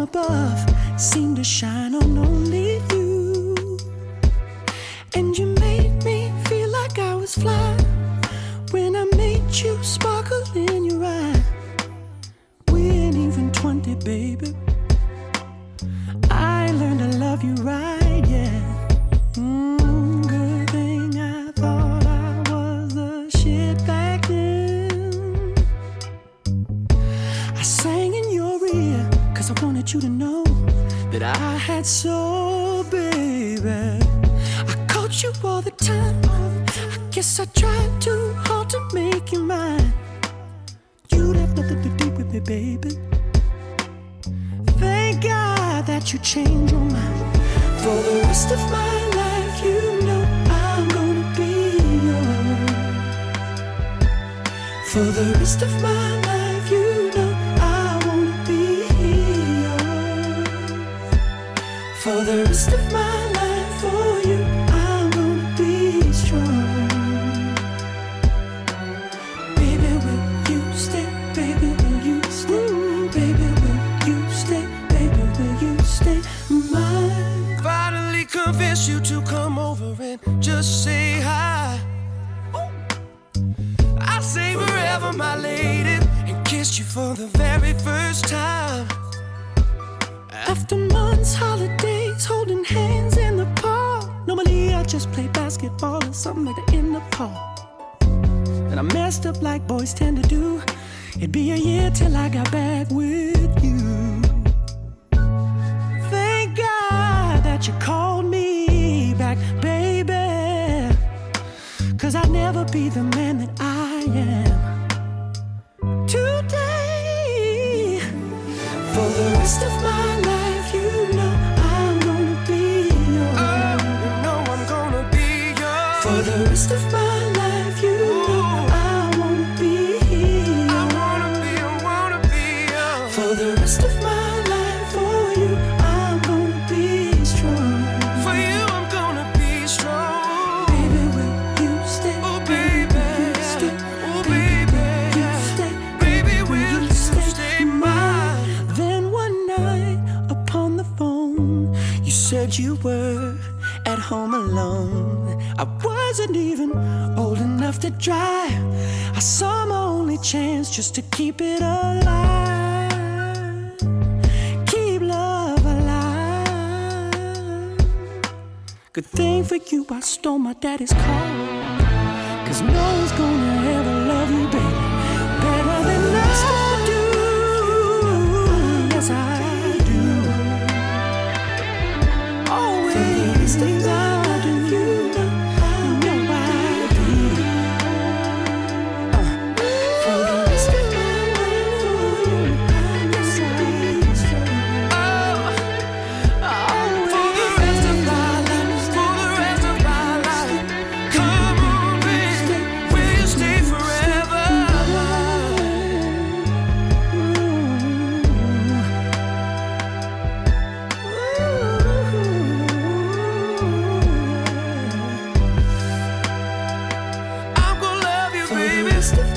above seemed to shine on only you. And you made me feel like I was fly when I made you sparkle in your eye. We ain't even 20, baby. I learned to love you right, yeah. Good thing I thought I was the shit back then. I sang in your ear, cause I wanted you to know that I had soul, baby. I called you all the time. I guess I tried too hard to make you mine. You'd have nothing to do with me, baby. Thank God that you changed your mind. For the rest of my life, you know I'm gonna be yours. For the rest of my life, you know I wanna be yours. For the rest of my life, for you, I'm gonna be strong. Baby, will you stay? Baby, will you stay? Baby, will you stay? Baby, will you stay mine? Finally convince you to come over and just say hi. I'll say forever, my lady, and kiss you for the very first time. After months, holidays, holding hands in the park. Normally I just play basketball or something like that in the park. And I messed up like boys tend to do. It'd be a year till I got back with you. Thank God that you called me back, baby. Cause I'd never be the man that I am today. For the rest of my life, you know I'm gonna be yours. You know I'm gonna be yours. For the rest of my life, you know I wanna be yours. I wanna be yours. For the rest of my life, for you, I'm gonna be strong. For you, I'm gonna be strong. Baby, will you stay? Oh, baby. Will you stay? Oh, baby. Will you stay? Baby, will you stay mine? Then one night upon the phone, you said you were at home alone. I wasn't even old enough to drive. I saw my only chance just to keep it alive. Keep love alive. Good thing for you, I stole my daddy's car. Cause no one's gonna ever love you, baby, better than I do. Yes, I do. Always things I do, you know I do. For the rest of my life, for you, yes, I do. For the rest of my life, for the rest of my life. Come on, baby, will you stay forever? I'm gonna love you, baby.